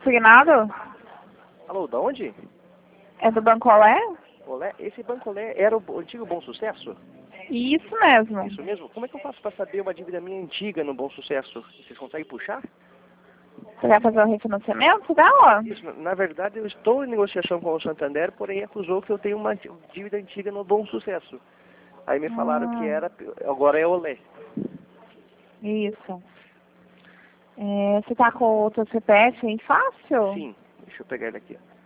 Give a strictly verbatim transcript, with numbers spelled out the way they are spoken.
consignado? Alô, da onde? É do Banco Olé? Olé? Esse Banco Olé era o o antigo Bom Sucesso? Isso mesmo. Isso mesmo? Como é que eu faço para saber uma dívida minha antiga no Bom Sucesso? Vocês conseguem puxar? Você vai fazer um refinanciamento da onde? Isso, na verdade eu estou em negociação com o Santander, porém acusou que eu tenho uma dívida antiga no Bom Sucesso. Aí me falaram que Hum, era, agora é Olé. isso. É, você tá com o seu C P F aí fácil? Sim, deixa eu pegar ele aqui.